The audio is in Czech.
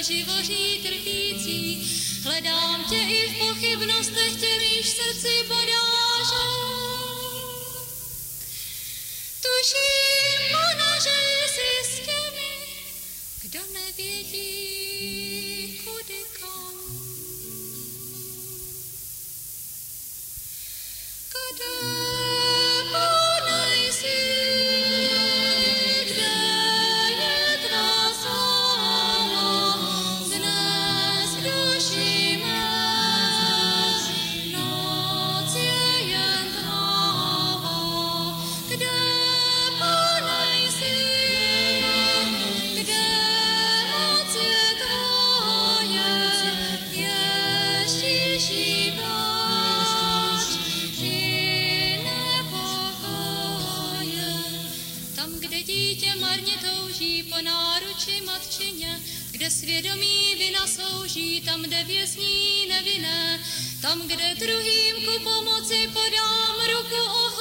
živoří trpící. Hledám tě i v pochybnostech, tě mýž srdci podážu. Tuším, Pane, že jsi s těmi, kdo nevědí, kudy kam. Kde kde svědomí vina slouží, tam, kde vězní nevinné, tam, kde druhým ku pomoci podám ruku